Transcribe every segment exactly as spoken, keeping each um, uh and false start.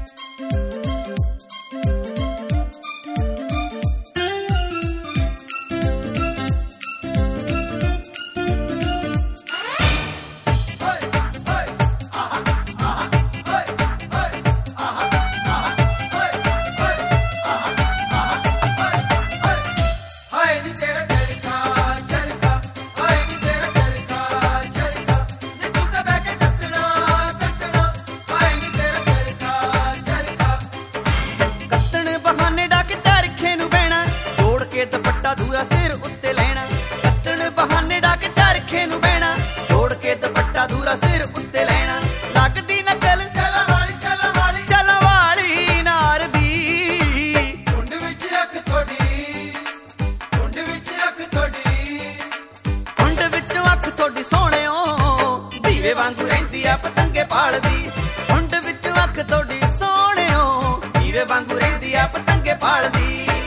दुपट्टा दूरा सिर उत्ते लेना, कत्तण बहाने डाक चरखे नू बहना, जोड़ के दुपट्टा दूरा सिर उत्ते लेना। लगदी नकल चला वाली चला वाली चला वाली नार दी, झुंड विच अख थोड़ी, झुंड विच अख थोड़ी, झुंड विच अख थोड़ी सोहणियो, दीवे वांगू रहिंदी आ पतंगे पालदी। झुंड विच अख थोड़ी सोहणियो, दीवे वांगू रहिंदी आ पतंगे पालदी।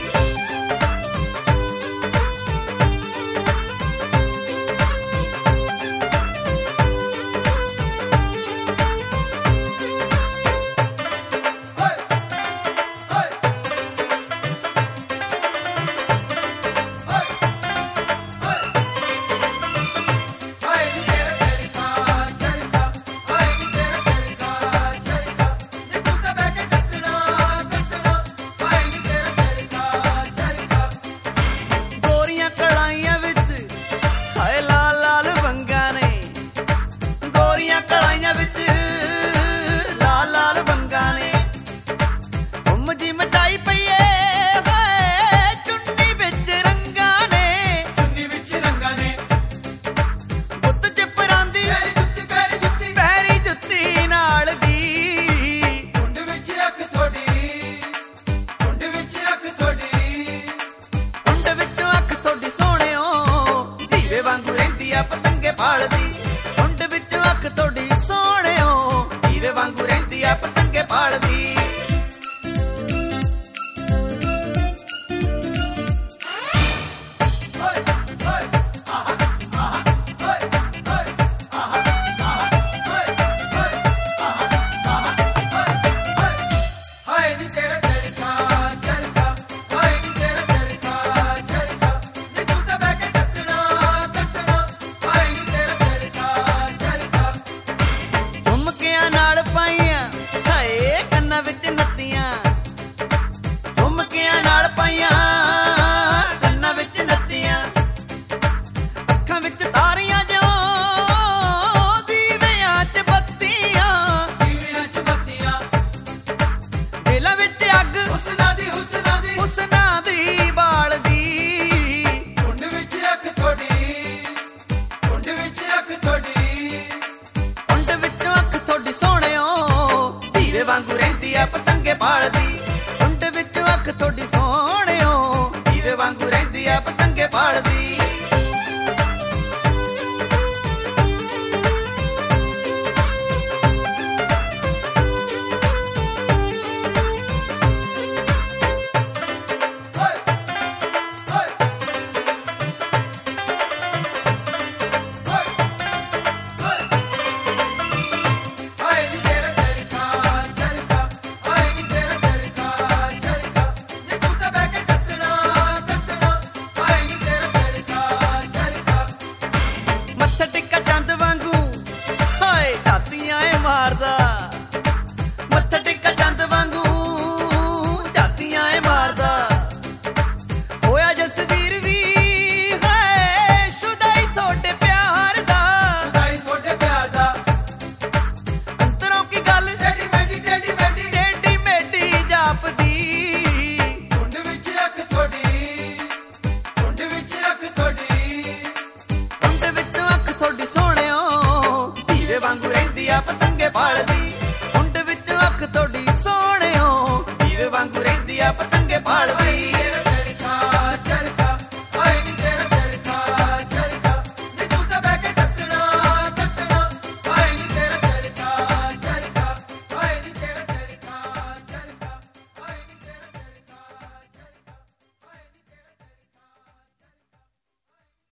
पतंगे पालदी, झुंड विच अख थोड़ी सोहणियो, दीवे वांगू रहिंदी आ पतंगे पालदी। वांगू रहिंदी आ पतंगे पालदी, झुंड विच अख थोड़ी सोहणियो, दीवे वांगू रहिंदी आ पतंगे पालदी। मत्था टिक्का चंद वांगू झातियां ए मारदा, होया जसवीर वी है शुदाई थोड़े प्यार दा, शुदाई थोड़े प्यार दा। अंतरों की गल टेढ़ी मेढ़ी टेढ़ी मेढ़ी टेढ़ी मेढ़ी जापदी, झुंड विच अख थोड़ी, झुंड विच अख थोड़ी, झुंड विच अख थोड़ी सोहणियो, दीवे वांगू रहिंदी आ पतंगे पालदी। झुंड विच अख थोड़ी